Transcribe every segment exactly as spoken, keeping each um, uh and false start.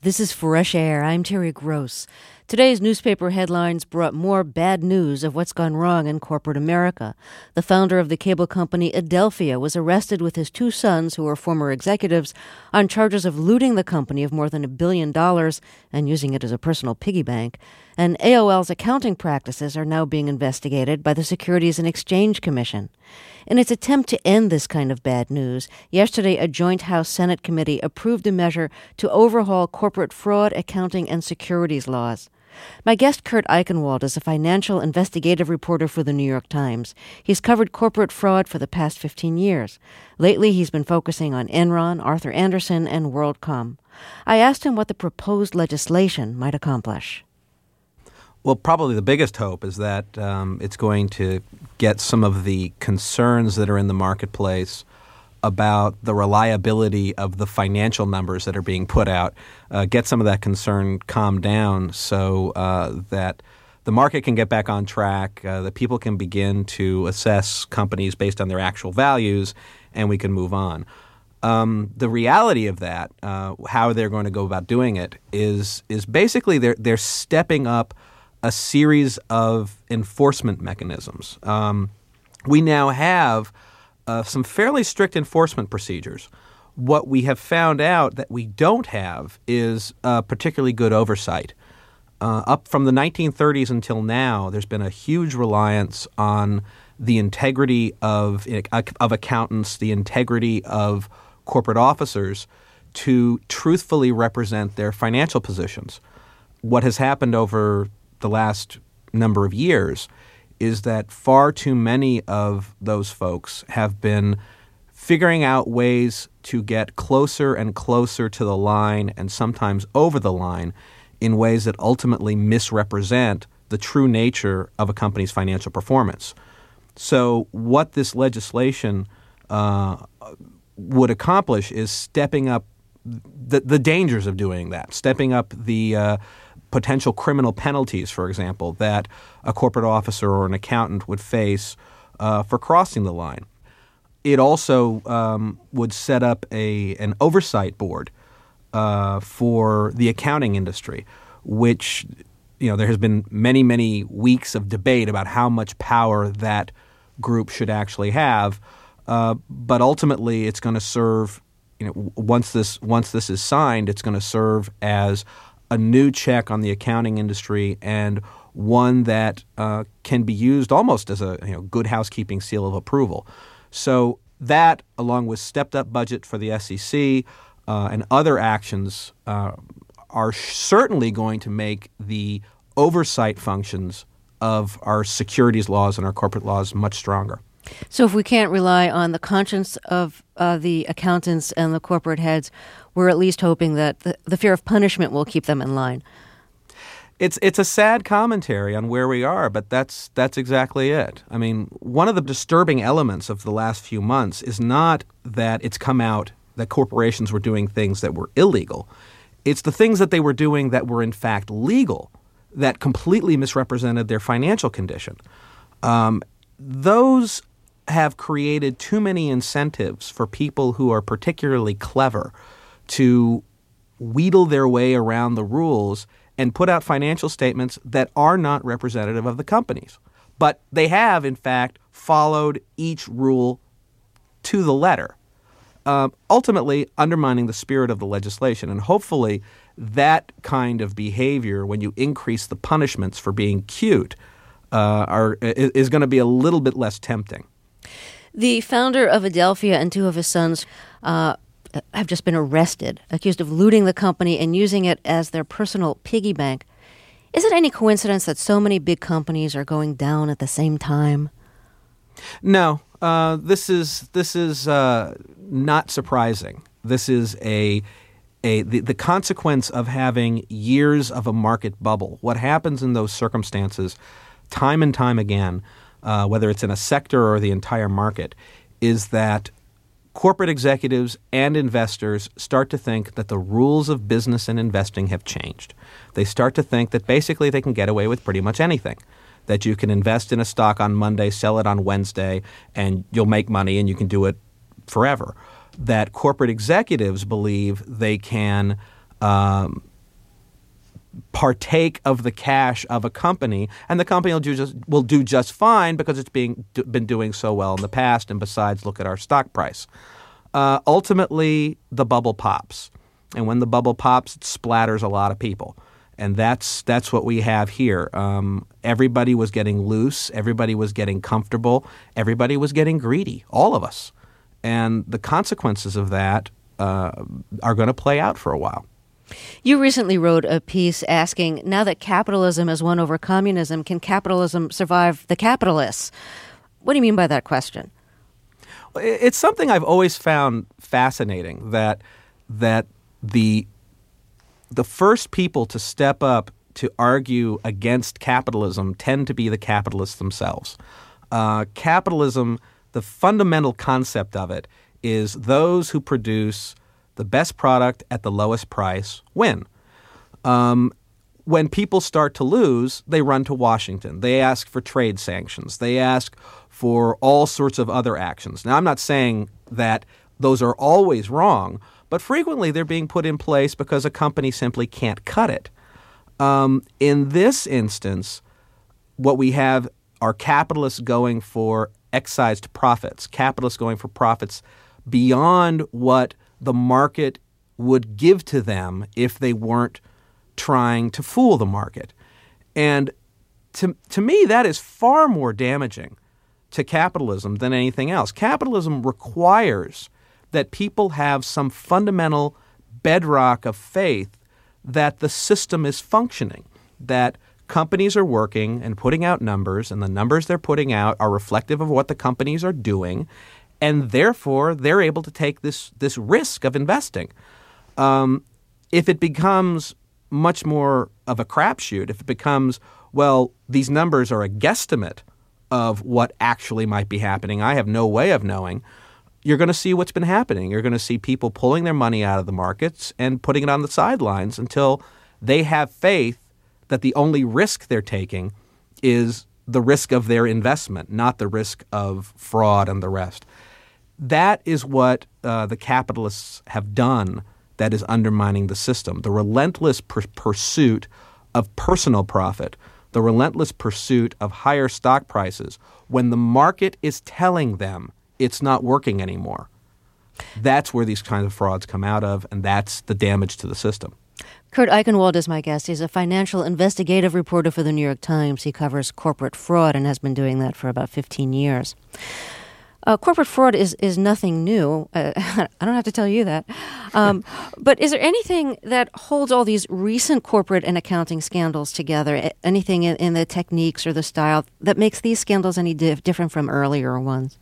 This is Fresh Air. I'm Terry Gross. Today's newspaper headlines brought more bad news of what's gone wrong in corporate America. The founder of the cable company Adelphia was arrested with his two sons, who are former executives, on charges of looting the company of more than a billion dollars and using it as a personal piggy bank. And A O L's accounting practices are now being investigated by the Securities and Exchange Commission. In its attempt to end this kind of bad news, yesterday a joint House-Senate committee approved a measure to overhaul corporate fraud, accounting, and securities laws. My guest, Kurt Eichenwald, is a financial investigative reporter for the New York Times. He's covered corporate fraud for the past fifteen years. Lately, he's been focusing on Enron, Arthur Andersen, and WorldCom. I asked him what the proposed legislation might accomplish. Well, probably the biggest hope is that um, it's going to get some of the concerns that are in the marketplace about the reliability of the financial numbers that are being put out, uh, get some of that concern calmed down so uh, that the market can get back on track, uh, that people can begin to assess companies based on their actual values, and we can move on. Um, the reality of that, uh, how they're going to go about doing it, is is basically they're they're stepping up a series of enforcement mechanisms. Um, we now have uh, some fairly strict enforcement procedures. What we have found out that we don't have is uh, particularly good oversight. Uh, up from the nineteen thirties until now, there's been a huge reliance on the integrity of, of accountants, the integrity of corporate officers to truthfully represent their financial positions. What has happened over the last number of years is that far too many of those folks have been figuring out ways to get closer and closer to the line and sometimes over the line in ways that ultimately misrepresent the true nature of a company's financial performance. So what this legislation uh, would accomplish is stepping up the, the dangers of doing that, stepping up the uh, potential criminal penalties, for example, that a corporate officer or an accountant would face uh, for crossing the line. It also um, would set up a an oversight board uh, for the accounting industry, which, you know, there has been many, many weeks of debate about how much power that group should actually have. Uh, but ultimately, it's going to serve, you know, once this once this is signed, it's going to serve as a new check on the accounting industry and one that uh, can be used almost as a you know, good housekeeping seal of approval. So that, along with stepped-up budget for the S E C uh, and other actions, uh, are certainly going to make the oversight functions of our securities laws and our corporate laws much stronger. So if we can't rely on the conscience of uh, the accountants and the corporate heads, we're at least hoping that the, the fear of punishment will keep them in line. It's it's a sad commentary on where we are, but that's that's exactly it. I mean, one of the disturbing elements of the last few months is not that it's come out that corporations were doing things that were illegal. It's the things that they were doing that were in fact legal that completely misrepresented their financial condition. Um, those have created too many incentives for people who are particularly clever to wheedle their way around the rules and put out financial statements that are not representative of the companies. But they have, in fact, followed each rule to the letter, uh, ultimately undermining the spirit of the legislation. And hopefully that kind of behavior, when you increase the punishments for being cute, uh, are is going to be a little bit less tempting. The founder of Adelphia and two of his sons uh, have just been arrested, accused of looting the company and using it as their personal piggy bank. Is it any coincidence that so many big companies are going down at the same time? No, uh, this is this is uh, not surprising. This is a a the, the consequence of having years of a market bubble. What happens in those circumstances, time and time again, uh, whether it's in a sector or the entire market, is that corporate executives and investors start to think that the rules of business and investing have changed. They start to think that basically they can get away with pretty much anything, that you can invest in a stock on Monday, sell it on Wednesday, and you'll make money and you can do it forever. That corporate executives believe they can um, partake of the cash of a company, and the company will do just will do just fine because it's being been doing so well in the past. And besides, look at our stock price. Uh, ultimately, the bubble pops, and when the bubble pops, it splatters a lot of people, and that's that's what we have here. Um, everybody was getting loose, everybody was getting comfortable, everybody was getting greedy, all of us, and the consequences of that uh, are going to play out for a while. You recently wrote a piece asking, now that capitalism has won over communism, can capitalism survive the capitalists? What do you mean by that question? It's something I've always found fascinating, that that the the first people to step up to argue against capitalism tend to be the capitalists themselves. Uh, capitalism, the fundamental concept of it is those who produce the best product at the lowest price win. Um, when people start to lose, they run to Washington. They ask for trade sanctions. They ask for all sorts of other actions. Now, I'm not saying that those are always wrong, but frequently they're being put in place because a company simply can't cut it. Um, in this instance, what we have are capitalists going for excised profits, capitalists going for profits beyond what the market would give to them if they weren't trying to fool the market. And to, to me, that is far more damaging to capitalism than anything else. Capitalism requires that people have some fundamental bedrock of faith that the system is functioning, that companies are working and putting out numbers, and the numbers they're putting out are reflective of what the companies are doing, and therefore they're able to take this this risk of investing. Um, if it becomes much more of a crapshoot, if it becomes, well, these numbers are a guesstimate of what actually might be happening, I have no way of knowing, you're going to see what's been happening. You're going to see people pulling their money out of the markets and putting it on the sidelines until they have faith that the only risk they're taking is the risk of their investment, not the risk of fraud and the rest. That is what uh, the capitalists have done that is undermining the system. The relentless per- pursuit of personal profit, the relentless pursuit of higher stock prices when the market is telling them it's not working anymore. That's where these kinds of frauds come out of, and that's the damage to the system. Kurt Eichenwald is my guest. He's a financial investigative reporter for the New York Times. He covers corporate fraud and has been doing that for about fifteen years. Uh, corporate fraud is, is nothing new. Uh, I don't have to tell you that. Um, but is there anything that holds all these recent corporate and accounting scandals together, anything in, in the techniques or the style that makes these scandals any dif- different from earlier ones?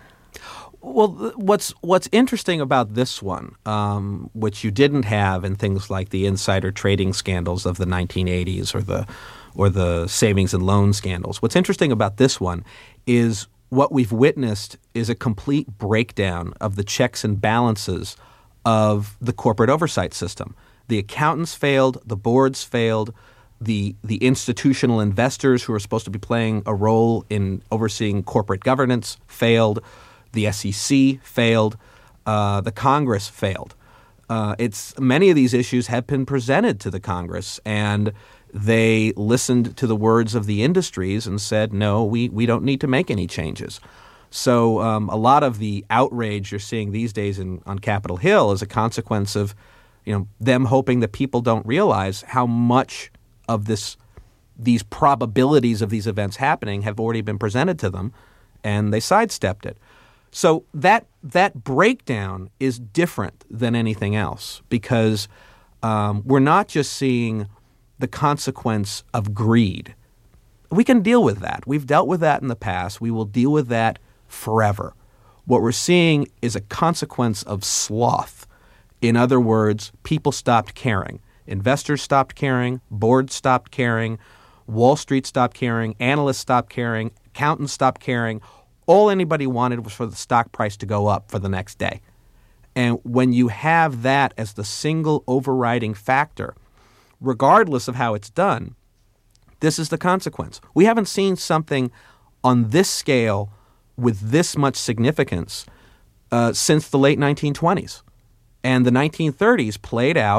Well, what's what's interesting about this one, um, which you didn't have in things like the insider trading scandals of the nineteen eighties or the or the savings and loan scandals, what's interesting about this one is what we've witnessed is a complete breakdown of the checks and balances of the corporate oversight system. The accountants failed, the boards failed, the the institutional investors who are supposed to be playing a role in overseeing corporate governance failed. The S E C failed. Uh, the Congress failed. Uh, it's many of these issues have been presented to the Congress, and they listened to the words of the industries and said, no, we, we don't need to make any changes. So um, a lot of the outrage you're seeing these days in, on Capitol Hill is a consequence of, you know, them hoping that people don't realize how much of this these probabilities of these events happening have already been presented to them, and they sidestepped it. So that that breakdown is different than anything else because um, we're not just seeing the consequence of greed. We can deal with that. We've dealt with that in the past. We will deal with that forever. What we're seeing is a consequence of sloth. In other words, people stopped caring. Investors stopped caring. Boards stopped caring. Wall Street stopped caring. Analysts stopped caring. Accountants stopped caring. All anybody wanted was for the stock price to go up for the next day. And when you have that as the single overriding factor, regardless of how it's done, this is the consequence. We haven't seen something on this scale with this much significance uh, since the late nineteen twenties. And the nineteen thirties played out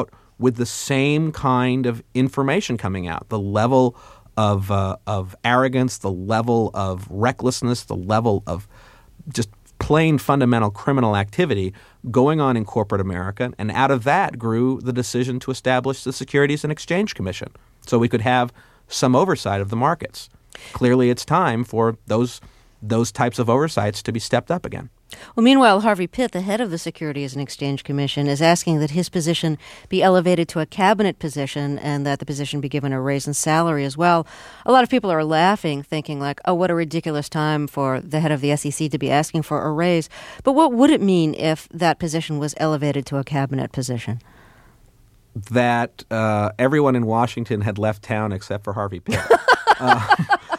with the same kind of information coming out. The level of uh, of arrogance, the level of recklessness, the level of just plain fundamental criminal activity going on in corporate America. And out of that grew the decision to establish the Securities and Exchange Commission so we could have some oversight of the markets. Clearly, it's time for those those types of oversights to be stepped up again. Well, meanwhile, Harvey Pitt, the head of the Securities and Exchange Commission, is asking that his position be elevated to a cabinet position and that the position be given a raise in salary as well. A lot of people are laughing, thinking like, oh, what a ridiculous time for the head of the S E C to be asking for a raise. But what would it mean if that position was elevated to a cabinet position? That uh, everyone in Washington had left town except for Harvey Pitt. uh,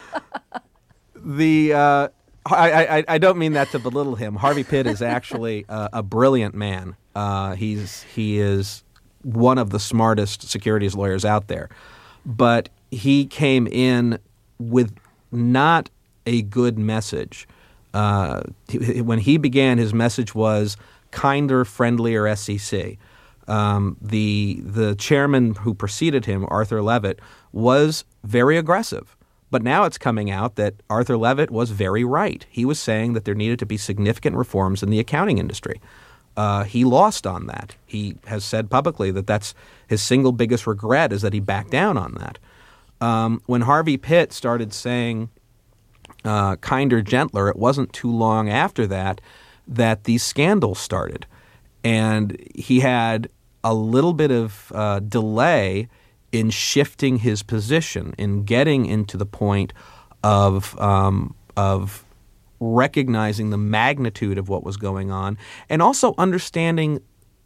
the... Uh, I, I, I don't mean that to belittle him. Harvey Pitt is actually a, a brilliant man. Uh, he's he is one of the smartest securities lawyers out there. But he came in with not a good message. Uh, he, when he began, his message was kinder, friendlier S E C. Um, the the chairman who preceded him, Arthur Levitt, was very aggressive. But now it's coming out that Arthur Levitt was very right. He was saying that there needed to be significant reforms in the accounting industry. Uh, he lost on that. He has said publicly that that's his single biggest regret is that he backed down on that. Um, when Harvey Pitt started saying uh, kinder, gentler, it wasn't too long after that that these scandals started. And he had a little bit of uh, delay in shifting his position, in getting into the point of um, of recognizing the magnitude of what was going on, and also understanding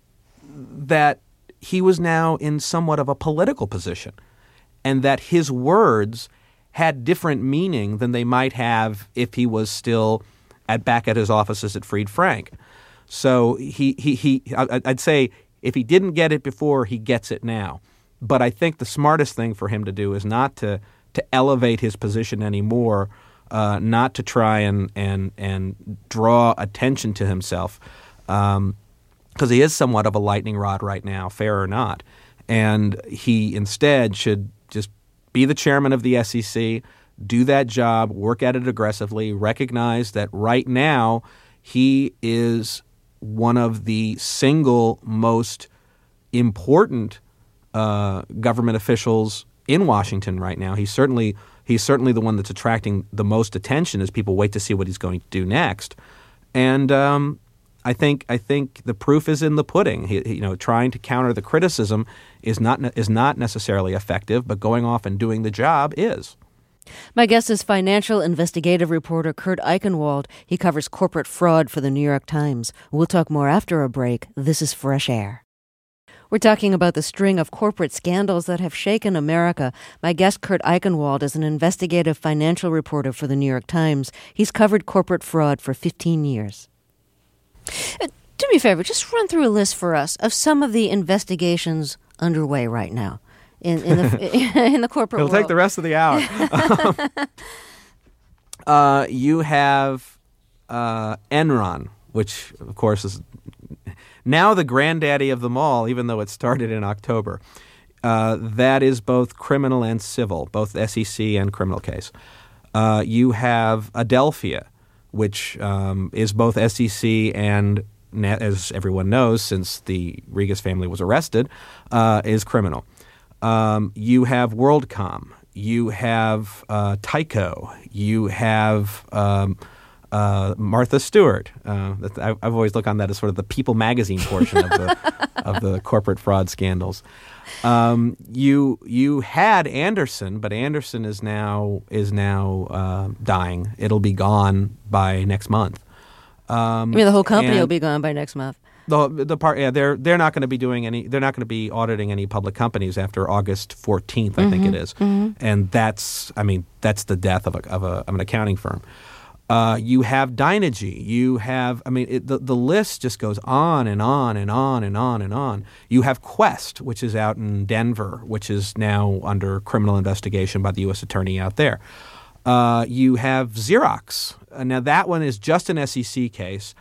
that he was now in somewhat of a political position, and that his words had different meaning than they might have if he was still at back at his offices at Fried Frank. So he he he I'd say if he didn't get it before, he gets it now. But I think the smartest thing for him to do is not to to elevate his position anymore, uh, not to try and and and draw attention to himself, because um, he is somewhat of a lightning rod right now, fair or not. And he instead should just be the chairman of the S E C, do that job, work at it aggressively, recognize that right now he is one of the single most important Uh, government officials in Washington right now. He's certainly he's certainly the one that's attracting the most attention as people wait to see what he's going to do next. And um, I think I think the proof is in the pudding. He, he, you know, trying to counter the criticism is not is not necessarily effective, but going off and doing the job is. My guest is financial investigative reporter Kurt Eichenwald. He covers corporate fraud for the New York Times. We'll talk more after a break. This is Fresh Air. We're talking about the string of corporate scandals that have shaken America. My guest, Kurt Eichenwald, is an investigative financial reporter for the New York Times. He's covered corporate fraud for fifteen years. Uh, do me a favor, just run through a list for us of some of the investigations underway right now in, in, the, in the corporate It'll world. take the rest of the hour. um, uh, you have uh, Enron, which, of course, is now the granddaddy of them all, even though it started in October. Uh, that is both criminal and civil, both S E C and criminal case. Uh, you have Adelphia, which um, is both S E C and, as everyone knows, since the Regas family was arrested, uh, is criminal. Um, you have WorldCom. You have uh, Tyco. You have Um, Uh, Martha Stewart. Uh, that, I, I've always looked on that as sort of the People magazine portion of the of the corporate fraud scandals. Um, you you had Anderson, but Anderson is now is now uh, dying. It'll be gone by next month. Um, I mean, the whole company will be gone by next month. The the part yeah they're they're not going to be doing any they're not going to be auditing any public companies after August fourteenth, I mm-hmm. think it is, mm-hmm. and that's I mean that's the death of a of a of an accounting firm. Uh, you have Dynegy. You have, I mean, it, the, the list just goes on and on and on and on and on. You have Quest, which is out in Denver, which is now under criminal investigation by the U S attorney out there. Uh, you have Xerox. Uh, now, that one is just an S E C case.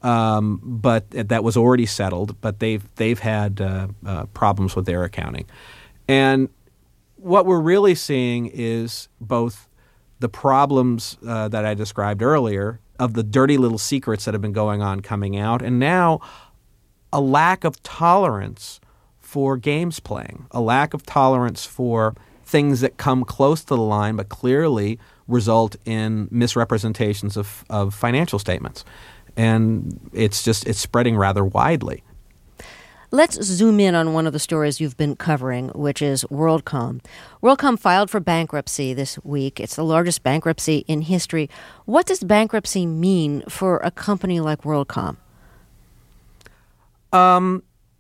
Um, but that was already settled. But they've they've had uh, uh, problems with their accounting, and what we're really seeing is both the problems uh, that I described earlier of the dirty little secrets that have been going on coming out, and now a lack of tolerance for games playing, a lack of tolerance for things that come close to the line but clearly result in misrepresentations of, of financial statements. And it's just it's spreading rather widely. Let's zoom in on one of the stories you've been covering, which is WorldCom. WorldCom filed for bankruptcy this week. It's the largest bankruptcy in history. What does bankruptcy mean for a company like WorldCom? Um,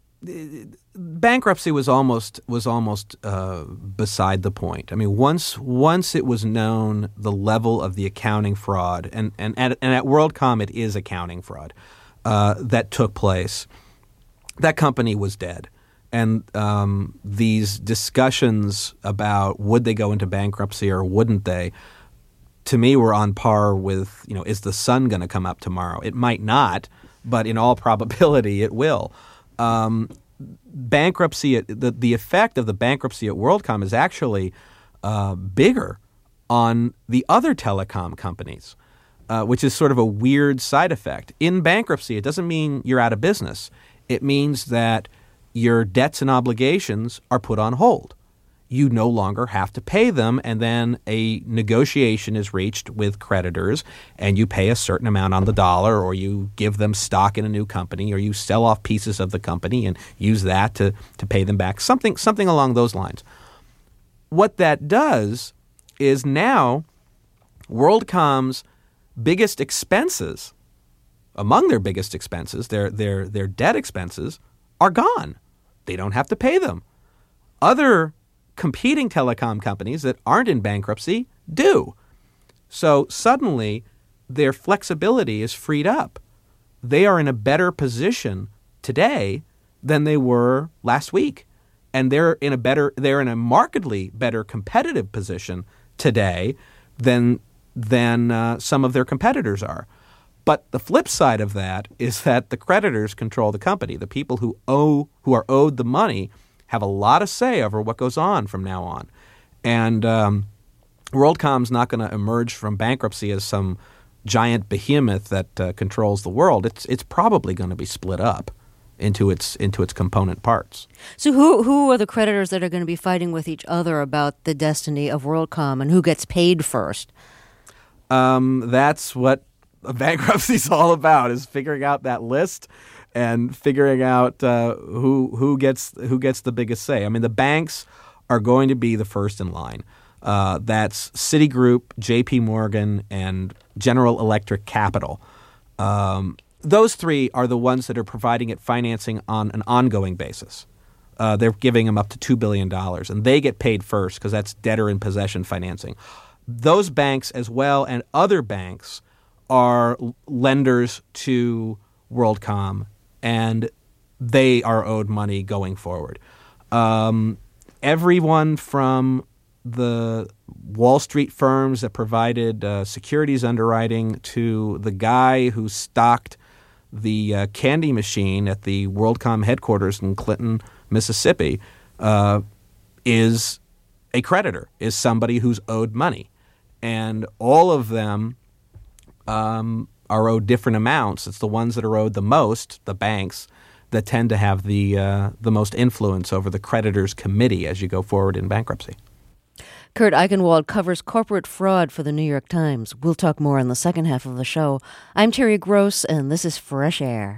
bankruptcy was almost was almost uh, beside the point. I mean, once once it was known the level of the accounting fraud, and and at, and at WorldCom it is accounting fraud uh, that took place. That company was dead. And um, these discussions about would they go into bankruptcy or wouldn't they, to me, were on par with, you know, is the sun going to come up tomorrow? It might not, but in all probability it will. Um, bankruptcy, the, the effect of the bankruptcy at WorldCom is actually uh, bigger on the other telecom companies, uh, which is sort of a weird side effect. In bankruptcy, it doesn't mean you're out of business. It means that your debts and obligations are put on hold. You no longer have to pay them, and then a negotiation is reached with creditors, and you pay a certain amount on the dollar, or you give them stock in a new company, or you sell off pieces of the company and use that to, to pay them back, something, something along those lines. What that does is now WorldCom's biggest expenses, among their biggest expenses, their their their debt expenses, are gone. They don't have to pay them. Other competing telecom companies that aren't in bankruptcy do. So suddenly their flexibility is freed up. They are in a better position today than they were last week. And they're in a better they're in a markedly better competitive position today than than uh, some of their competitors are. But the flip side of that is that the creditors control the company. The people who owe, who are owed the money have a lot of say over what goes on from now on. And um, WorldCom's not going to emerge from bankruptcy as some giant behemoth that uh, controls the world. It's it's probably going to be split up into its into its component parts. So who who are the creditors that are going to be fighting with each other about the destiny of WorldCom, and who gets paid first? Um, that's what bankruptcy is all about, is figuring out that list and figuring out uh, who who gets who gets the biggest say. I mean, the banks are going to be the first in line. Uh, that's Citigroup, J P Morgan, and General Electric Capital. Um, those three are the ones that are providing it financing on an ongoing basis. Uh, they're giving them up to two billion dollars, and they get paid first because that's debtor-in-possession financing. Those banks as well and other banks are lenders to WorldCom, and they are owed money going forward. Um, everyone from the Wall Street firms that provided uh, securities underwriting to the guy who stocked the uh, candy machine at the WorldCom headquarters in Clinton, Mississippi, uh, is a creditor, is somebody who's owed money. And all of them Um, are owed different amounts. It's the ones that are owed the most, the banks, that tend to have the uh, the most influence over the creditors' committee as you go forward in bankruptcy. Kurt Eichenwald covers corporate fraud for the New York Times. We'll talk more in the second half of the show. I'm Terry Gross, and this is Fresh Air.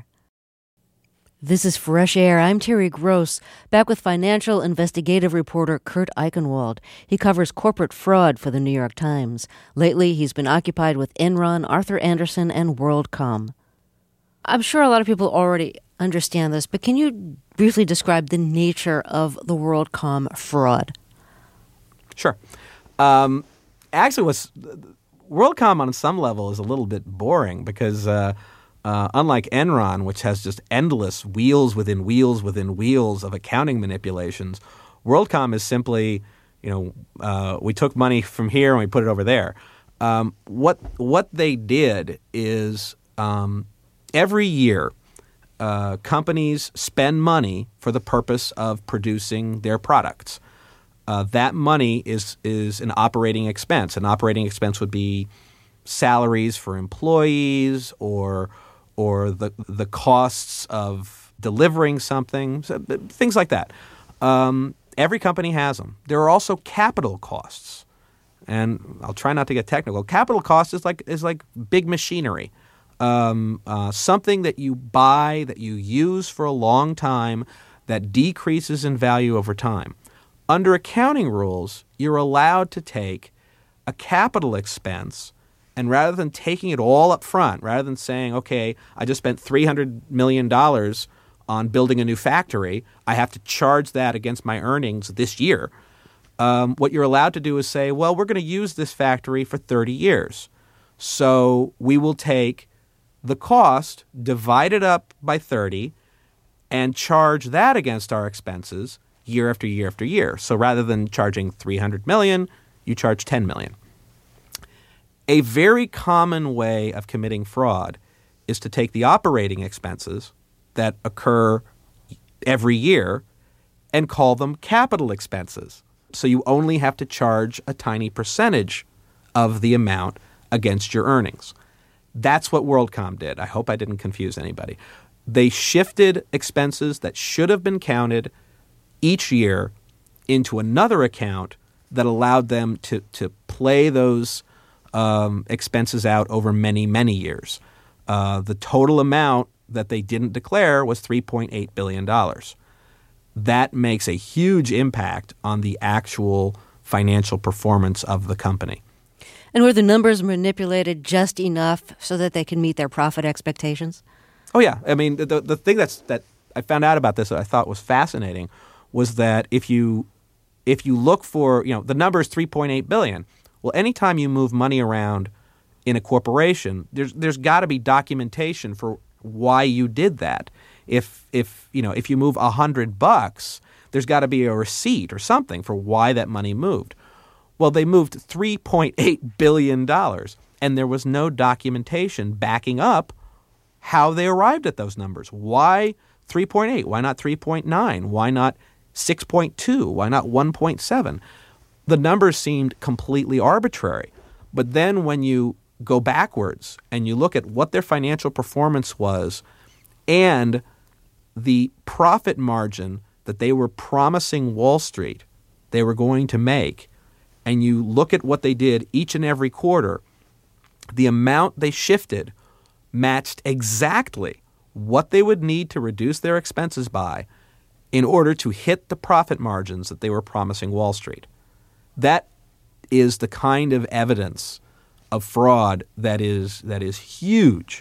This is Fresh Air. I'm Terry Gross, back with financial investigative reporter Kurt Eichenwald. He covers corporate fraud for the New York Times. Lately, he's been occupied with Enron, Arthur Andersen, and WorldCom. I'm sure a lot of people already understand this, but can you briefly describe the nature of the WorldCom fraud? Sure. Um, actually, what's, WorldCom on some level is a little bit boring because uh, Uh, unlike Enron, which has just endless wheels within wheels within wheels of accounting manipulations, WorldCom is simply, you know, uh, we took money from here and we put it over there. Um, what what they did is um, every year, uh, companies spend money for the purpose of producing their products. Uh, that money is is an operating expense. An operating expense would be salaries for employees or or the the costs of delivering something, so, things like that. Um, every company has them. There are also capital costs, and I'll try not to get technical. Capital cost is like is like big machinery, um, uh, something that you buy that you use for a long time that decreases in value over time. Under accounting rules, you're allowed to take a capital expense, and rather than taking it all up front, rather than saying, okay, I just spent three hundred million dollars on building a new factory, I have to charge that against my earnings this year. Um, what you're allowed to do is say, well, we're going to use this factory for thirty years. So we will take the cost, divide it up by thirty, and charge that against our expenses year after year after year. So rather than charging three hundred million dollars, you charge ten million dollars. A very common way of committing fraud is to take the operating expenses that occur every year and call them capital expenses. So you only have to charge a tiny percentage of the amount against your earnings. That's what WorldCom did. I hope I didn't confuse anybody. They shifted expenses that should have been counted each year into another account that allowed them to, to play those um, expenses out over many, many years. Uh, the total amount that they didn't declare was three point eight billion dollars. That makes a huge impact on the actual financial performance of the company. And were the numbers manipulated just enough so that they can meet their profit expectations? Oh, yeah. I mean, the the thing that's that I found out about this that I thought was fascinating was that if you if you look for, you know, the number is three point eight billion dollars. Well, anytime you move money around in a corporation, there's there's got to be documentation for why you did that. If if you know if you move a hundred bucks, there's got to be a receipt or something for why that money moved. Well, they moved three point eight billion dollars, and there was no documentation backing up how they arrived at those numbers. Why three point eight? Why not three point nine? Why not six point two? Why not one point seven? The numbers seemed completely arbitrary. But then when you go backwards and you look at what their financial performance was and the profit margin that they were promising Wall Street they were going to make, and you look at what they did each and every quarter, the amount they shifted matched exactly what they would need to reduce their expenses by in order to hit the profit margins that they were promising Wall Street. That is the kind of evidence of fraud that is that is huge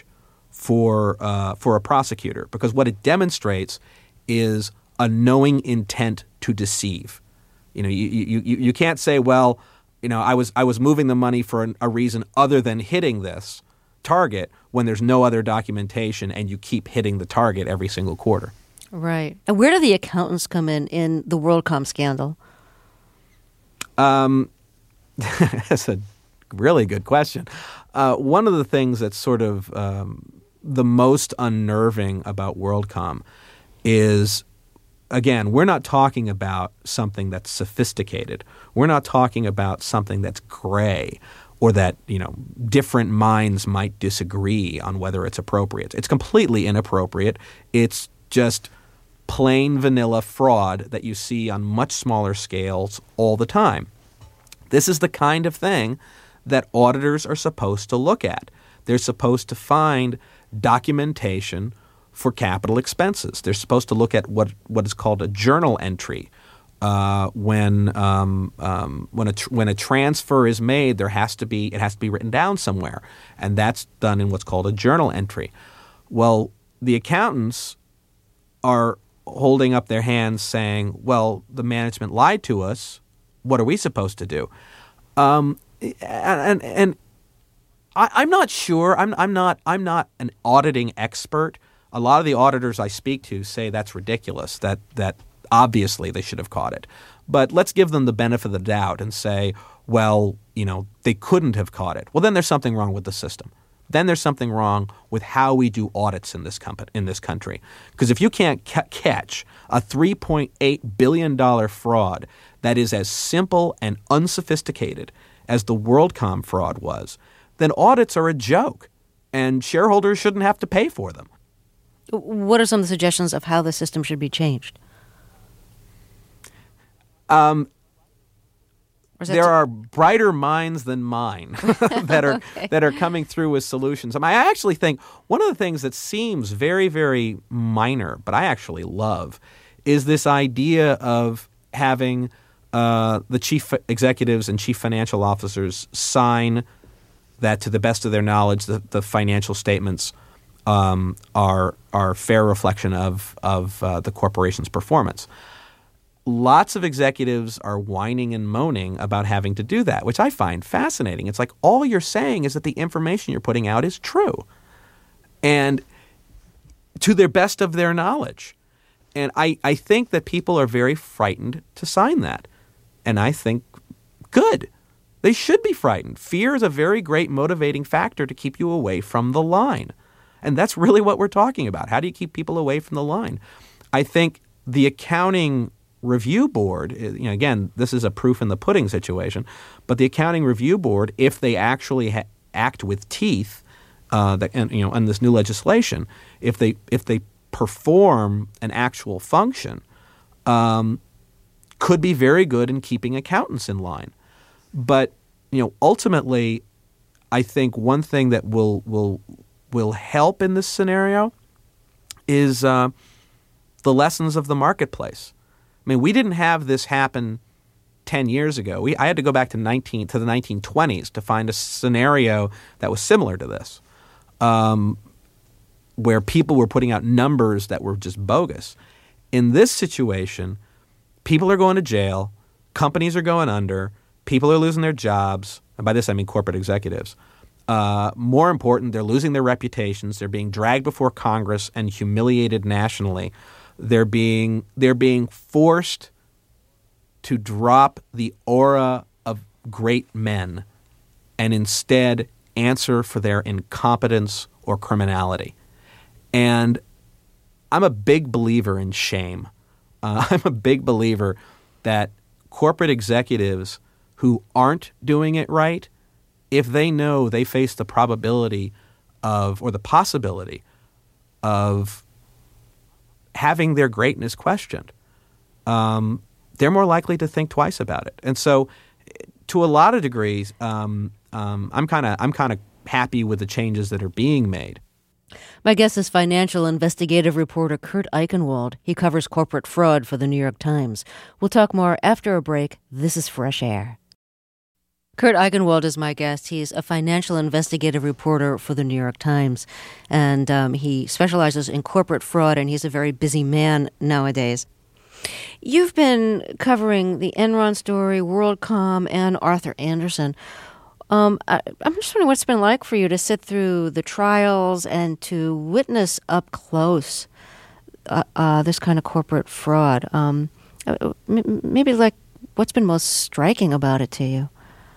for uh, for a prosecutor, because what it demonstrates is a knowing intent to deceive. You know, you you you, you can't say, well, you know, I was I was moving the money for an, a reason other than hitting this target when there's no other documentation and you keep hitting the target every single quarter. Right. And where do the accountants come in in the WorldCom scandal? Um, that's a really good question. Uh, one of the things that's sort of um, the most unnerving about WorldCom is, again, we're not talking about something that's sophisticated. We're not talking about something that's gray or that, you know, different minds might disagree on whether it's appropriate. It's completely inappropriate. It's just plain vanilla fraud that you see on much smaller scales all the time. This is the kind of thing that auditors are supposed to look at. They're supposed to find documentation for capital expenses. They're supposed to look at what, what is called a journal entry. Uh, when um, um, when a tr- when a transfer is made, there has to be it has to be written down somewhere, and that's done in what's called a journal entry. Well, the accountants are holding up their hands saying, well, the management lied to us. What are we supposed to do? Um, and and I, I'm not sure. I'm I'm not I'm not an auditing expert. A lot of the auditors I speak to say that's ridiculous. That that obviously they should have caught it. But let's give them the benefit of the doubt and say, well, you know, they couldn't have caught it. Well, then there's something wrong with the system. then there's something wrong with how we do audits in this company, in this country. Because if you can't ca- catch a three point eight billion dollars fraud that is as simple and unsophisticated as the WorldCom fraud was, then audits are a joke, and shareholders shouldn't have to pay for them. What are some of the suggestions of how the system should be changed? Um, there t- are brighter minds than mine that are okay. that are coming through with solutions. I mean, I actually think one of the things that seems very, very minor, but I actually love, is this idea of having uh, the chief executives and chief financial officers sign that, to the best of their knowledge, the, the financial statements um, are are fair reflection of of uh, the corporation's performance. Lots of executives are whining and moaning about having to do that, which I find fascinating. It's like all you're saying is that the information you're putting out is true, and to their best of their knowledge. And I, I think that people are very frightened to sign that. And I think, good. They should be frightened. Fear is a very great motivating factor to keep you away from the line. And that's really what we're talking about. How do you keep people away from the line? I think the accounting review board, you know, again, this is a proof in the pudding situation, but the accounting review board, if they actually ha- act with teeth, uh, that, and, you know, on this new legislation, if they if they perform an actual function, um, could be very good in keeping accountants in line. But you know, ultimately, I think one thing that will will will help in this scenario is uh, the lessons of the marketplace. I mean, we didn't have this happen ten years ago. We, I had to go back to nineteen to the nineteen twenties to find a scenario that was similar to this, um, where people were putting out numbers that were just bogus. In this situation, people are going to jail, companies are going under, people are losing their jobs, and by this I mean corporate executives. Uh, more important, they're losing their reputations. They're being dragged before Congress and humiliated nationally. They're being they're being forced to drop the aura of great men and instead answer for their incompetence or criminality. And I'm a big believer in shame. Uh, I'm a big believer that corporate executives who aren't doing it right, if they know they face the probability of or the possibility of having their greatness questioned, um, they're more likely to think twice about it. And so, to a lot of degrees, um, um, I'm kind of I'm kind of happy with the changes that are being made. My guest is financial investigative reporter Kurt Eichenwald. He covers corporate fraud for the New York Times. We'll talk more after a break. This is Fresh Air. Kurt Eichenwald is my guest. He's a financial investigative reporter for the New York Times, and um, he specializes in corporate fraud, and he's a very busy man nowadays. You've been covering the Enron story, WorldCom, and Arthur Andersen. Um, I, I'm just wondering what it's been like for you to sit through the trials and to witness up close uh, uh, this kind of corporate fraud. Um, maybe like what's been most striking about it to you?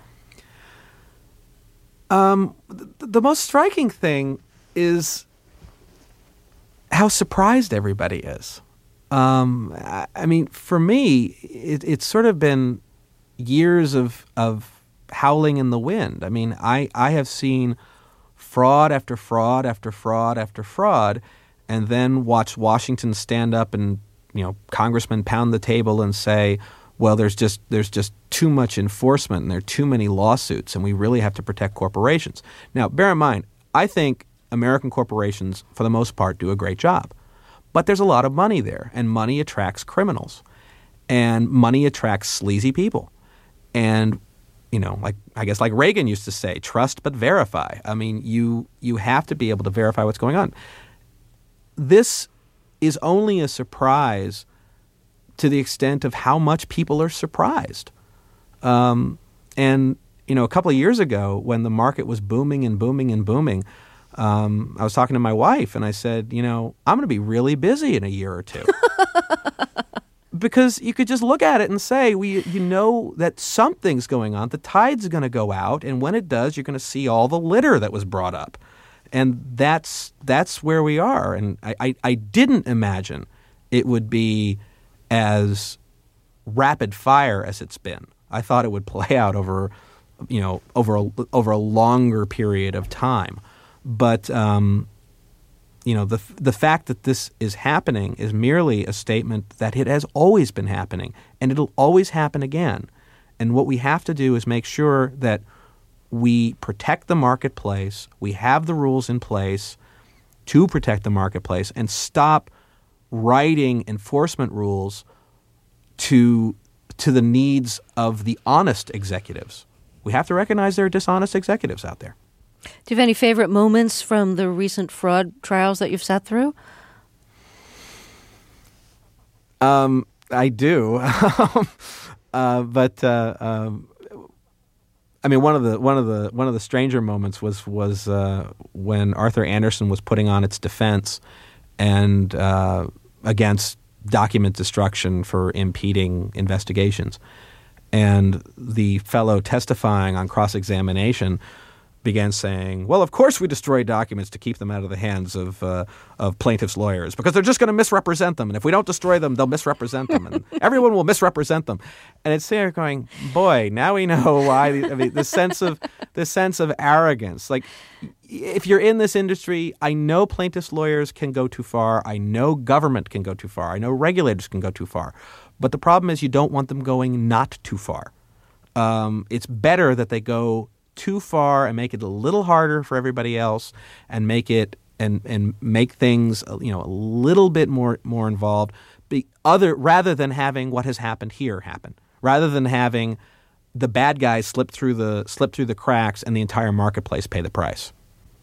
Um, the, the most striking thing is how surprised everybody is. Um, I, I mean, for me, it, it's sort of been years of of howling in the wind. I mean, I, I have seen fraud after fraud after fraud after fraud, and then watch Washington stand up and, you know, congressmen pound the table and say, well, there's just there's just too much enforcement and there are too many lawsuits and we really have to protect corporations. Now, bear in mind, I think American corporations, for the most part, do a great job. But there's a lot of money there, and money attracts criminals, and money attracts sleazy people. And, you know, like I guess like Reagan used to say, trust but verify. I mean, you you have to be able to verify what's going on. This is only a surprise to the extent of how much people are surprised. Um, and, you know, a couple of years ago when the market was booming and booming and booming, um, I was talking to my wife and I said, you know, I'm going to be really busy in a year or two. Because you could just look at it and say, we, you know that something's going on. The tide's going to go out, and when it does, you're going to see all the litter that was brought up. And that's that's where we are. And I, I, I didn't imagine it would be as rapid fire as it's been. I thought it would play out over, you know, over a, over a longer period of time. But um, you know, the the fact that this is happening is merely a statement that it has always been happening, and it'll always happen again. And what we have to do is make sure that we protect the marketplace, we have the rules in place to protect the marketplace, and stop writing enforcement rules to to the needs of the honest executives. We have to recognize there are dishonest executives out there. Do you have any favorite moments from the recent fraud trials that you've sat through? Um, I do, uh, but uh, um, I mean, one of the one of the one of the stranger moments was was uh, when Arthur Andersen was putting on its defense and uh, against document destruction for impeding investigations, and the fellow testifying on cross-examination began saying, well, of course we destroy documents to keep them out of the hands of uh, of plaintiffs' lawyers because they're just going to misrepresent them. And if we don't destroy them, they'll misrepresent them. And everyone will misrepresent them. And it's there going, boy, now we know why. I mean, the sense of the sense of arrogance. Like, if you're in this industry, I know plaintiffs' lawyers can go too far. I know government can go too far. I know regulators can go too far. But the problem is you don't want them going not too far. Um, it's better that they go too far and make it a little harder for everybody else, and make it and and make things, you know, a little bit more more involved. Be other rather than having what has happened here happen, rather than having the bad guys slip through the slip through the cracks and the entire marketplace pay the price.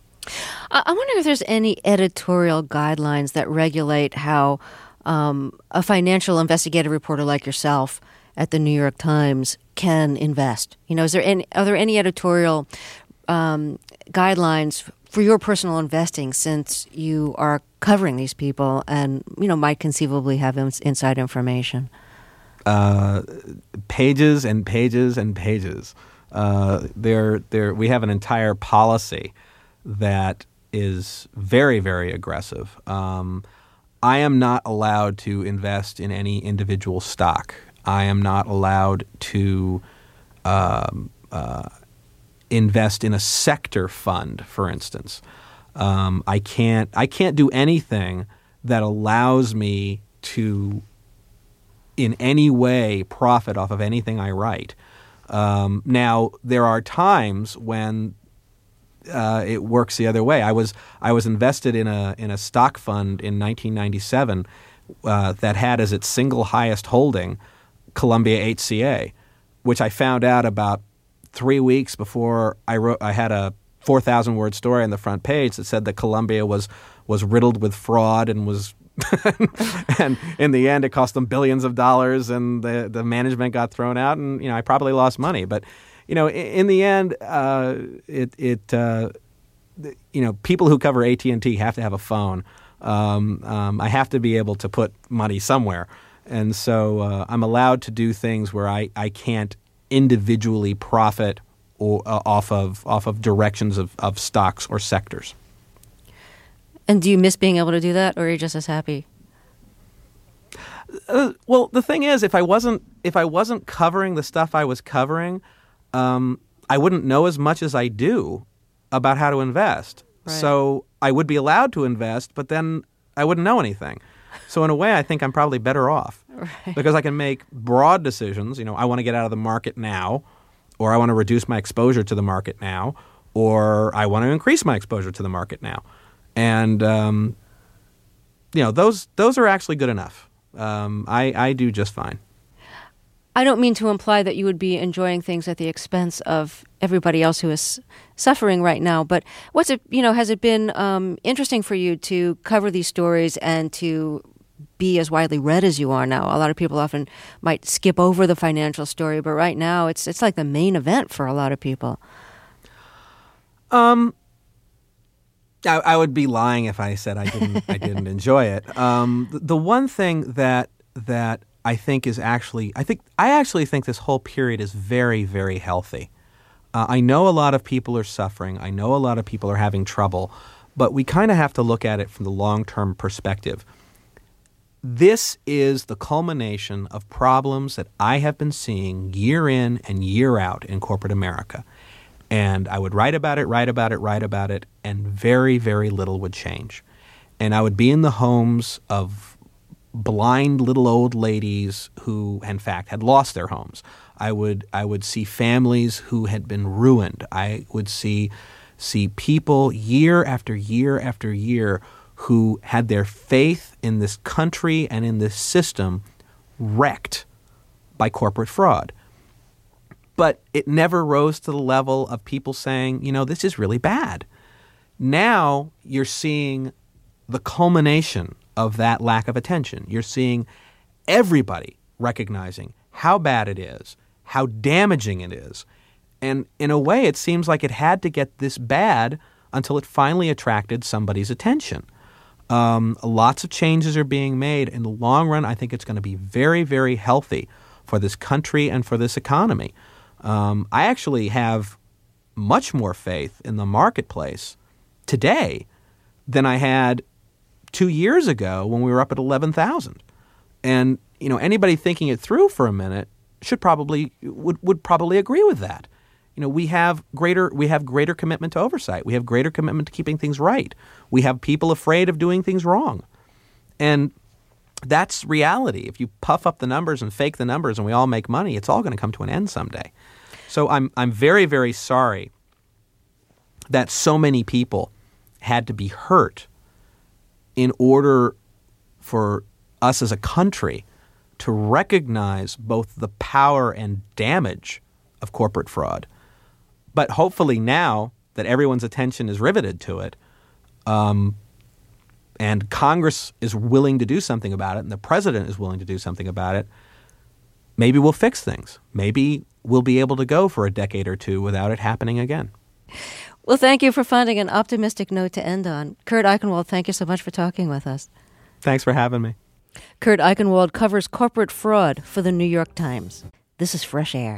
I wonder if there's any editorial guidelines that regulate how um, a financial investigative reporter like yourself at the New York Times can invest. You know, is there any, are there any editorial um, guidelines for your personal investing, since you are covering these people and, you know, might conceivably have ins- inside information? Uh, pages and pages and pages. Uh, there, there. We have an entire policy that is very, very aggressive. Um, I am not allowed to invest in any individual stock. I am not allowed to um, uh, invest in a sector fund, for instance. Um, I can't. I can't do anything that allows me to, in any way, profit off of anything I write. Um, now, there are times when uh, it works the other way. I was I was invested in a in a stock fund in nineteen ninety-seven uh, that had as its single highest holding Columbia H C A, which I found out about three weeks before I wrote. I had a four thousand word story on the front page that said that Columbia was was riddled with fraud and was, and in the end, it cost them billions of dollars, and the the management got thrown out, and you know I probably lost money. But you know, in, in the end, uh, it it uh, you know people who cover A T and T have to have a phone. Um, um, I have to be able to put money somewhere. And so uh, I'm allowed to do things where I, I can't individually profit or, uh, off of off of directions of, of stocks or sectors. And do you miss being able to do that, or are you just as happy? Uh, well, the thing is, if I wasn't if I wasn't covering the stuff I was covering, um, I wouldn't know as much as I do about how to invest. Right. So I would be allowed to invest, but then I wouldn't know anything. So in a way, I think I'm probably better off right. because I can make broad decisions. You know, I want to get out of the market now, or I want to reduce my exposure to the market now, or I want to increase my exposure to the market now. And, um, you know, those those are actually good enough. Um, I, I do just fine. I don't mean to imply that you would be enjoying things at the expense of everybody else who is suffering right now, but what's it, you know, has it been um, interesting for you to cover these stories and to be as widely read as you are now? A lot of people often might skip over the financial story, but right now it's it's like the main event for a lot of people. Um, I, I would be lying if I said I didn't I didn't enjoy it. Um, the, the one thing that that I think is actually, I think, I actually think this whole period is very, very healthy. Uh, I know a lot of people are suffering. I know a lot of people are having trouble, but we kind of have to look at it from the long-term perspective. This is the culmination of problems that I have been seeing year in and year out in corporate America. And I would write about it, write about it, write about it, and very, very little would change. And I would be in the homes of blind little old ladies who, in fact, had lost their homes. I would I would see families who had been ruined. I would see see people year after year after year who had their faith in this country and in this system wrecked by corporate fraud. But it never rose to the level of people saying, you know, this is really bad. Now you're seeing the culmination of that lack of attention. You're seeing everybody recognizing how bad it is, how damaging it is. And in a way, it seems like it had to get this bad until it finally attracted somebody's attention. Um, lots of changes are being made. In the long run, I think it's going to be very, very healthy for this country and for this economy. Um, I actually have much more faith in the marketplace today than I had two years ago when we were up at eleven thousand. And, you know, anybody thinking it through for a minute should probably would, would probably agree with that. You know, we have greater we have greater commitment to oversight. We have greater commitment to keeping things right. We have people afraid of doing things wrong. And that's reality. If you puff up the numbers and fake the numbers and we all make money, it's all going to come to an end someday. So I'm I'm very, very sorry that so many people had to be hurt in order for us as a country to recognize both the power and damage of corporate fraud. But hopefully now that everyone's attention is riveted to it, um, and Congress is willing to do something about it, and the president is willing to do something about it, maybe we'll fix things. Maybe we'll be able to go for a decade or two without it happening again. Well, thank you for finding an optimistic note to end on. Kurt Eichenwald, thank you so much for talking with us. Thanks for having me. Kurt Eichenwald covers corporate fraud for the New York Times. This is Fresh Air.